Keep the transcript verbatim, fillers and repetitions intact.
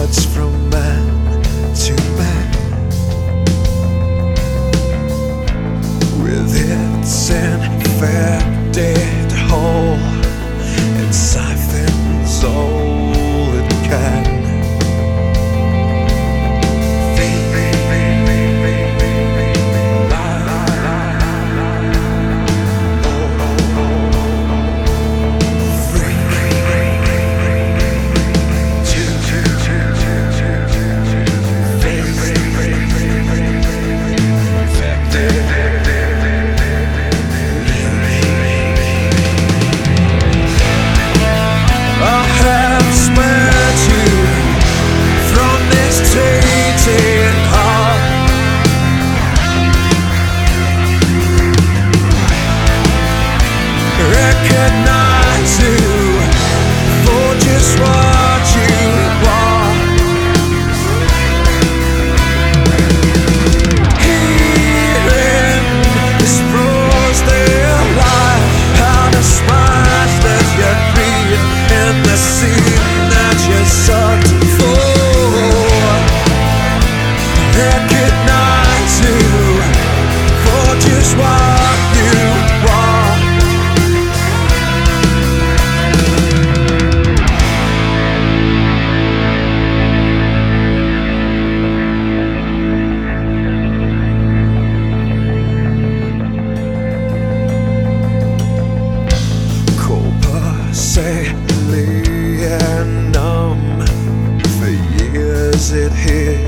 words from man to man, with its infected hole, it siphons all it can. Recognize you for just what you are. Hearing this prose their life, how to smash that you breathe in the scene that you sucked for. Recognize you for just what you are. Say, and numb for years it hit